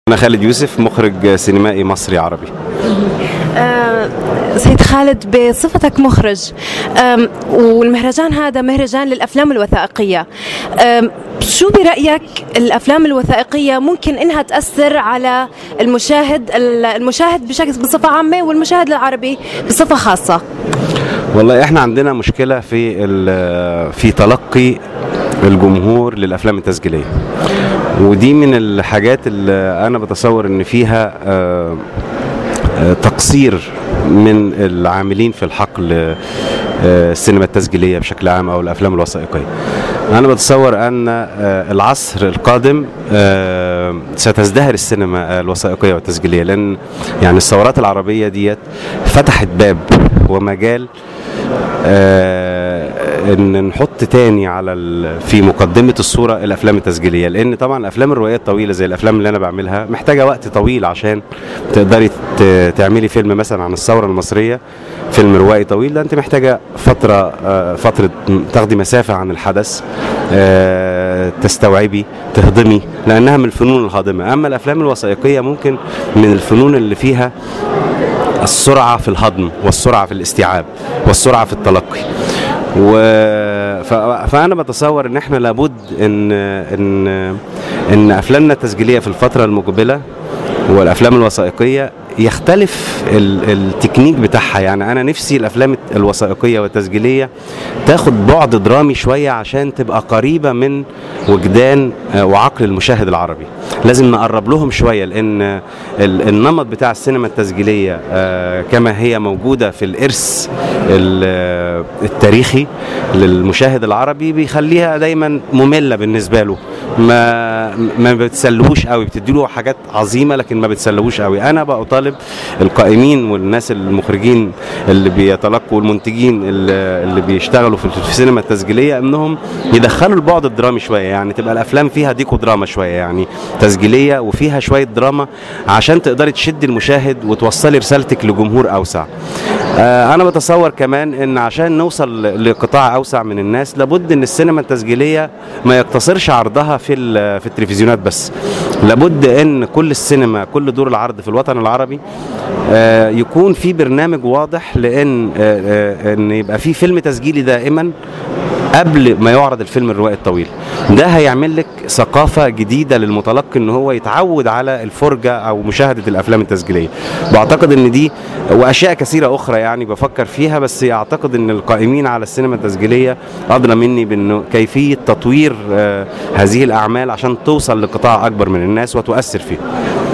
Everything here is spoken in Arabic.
أنا خالد يوسف، مخرج سينمائي مصري عربي. سيد خالد، بصفتك مخرج، والمهرجان هذا مهرجان للأفلام الوثائقية، شو برأيك الأفلام الوثائقية ممكن إنها تأثر على المشاهد بصفة عامة والمشاهد العربي بصفة خاصة؟ والله احنا عندنا مشكلة في تلقي الجمهور للأفلام التسجيلية، ودي من الحاجات اللي أنا بتصور إن فيها تقصير من العاملين في الحقل السينما التسجيلية بشكل عام أو الأفلام الوثائقية. أنا بتصور أن العصر القادم ستزدهر السينما الوثائقية والتسجيلية، لأن يعني الثورات العربية ديت فتحت باب ومجال ان نحط تاني في مقدمة الصورة الافلام التسجيلية، لان طبعا الافلام الروائية الطويلة زي الافلام اللي انا بعملها محتاجة وقت طويل عشان تقدري تعملي فيلم مثلا عن الثورة المصرية، فيلم روائي طويل، ده انت محتاجة فترة تاخدي مسافة عن الحدث، تستوعبي، تهضمي، لانها من الفنون الهاضمة. اما الافلام الوثائقية ممكن من الفنون اللي فيها السرعة في الهضم والسرعة في الاستيعاب والسرعة في التلقي. فأنا بتصور إن إحنا لابد إن أفلامنا التسجيلية في الفترة المقبلة والأفلام الوثائقية يختلف التكنيك بتاعها. يعني أنا نفسي الأفلام الوثائقية والتسجيلية تاخد بعد درامي شوية عشان تبقى قريبة من وجدان وعقل المشاهد العربي. لازم نقرب لهم شوية، لأن النمط بتاع السينما التسجيلية كما هي موجودة في الإرث التاريخي للمشاهد العربي بيخليها دايما مملة بالنسبة له، ما بتسلهوش قوي، بتديله حاجات عظيمة لكن ما بتسلهوش قوي. أنا بقى أطالب القائمين والناس المخرجين اللي بيتلقوا والمنتجين اللي بيشتغلوا في السينما التسجيلية انهم يدخلوا البعد الدرامي شوية، يعني تبقى الافلام فيها ديكو دراما شوية، يعني تسجيلية وفيها شوية دراما عشان تقدري تشدي المشاهد وتوصلي رسالتك لجمهور اوسع. انا بتصور كمان ان عشان نوصل لقطاع اوسع من الناس لابد ان السينما التسجيلية ما يقتصرش عرضها في التلفزيونات بس، لابد ان كل السينما، كل دور العرض في الوطن العربي يكون في برنامج واضح، لان يبقى في فيلم تسجيلي دائما قبل ما يعرض الفيلم الروائي الطويل. ده هيعمل لك ثقافة جديدة للمتلقي ان هو يتعود على الفرجة او مشاهدة الافلام التسجيلية. بعتقد ان دي واشياء كثيرة اخرى يعني بفكر فيها، بس اعتقد ان القائمين على السينما التسجيلية ادرى مني بانه كيفية تطوير هذه الاعمال عشان توصل لقطاع اكبر من الناس وتؤثر فيه.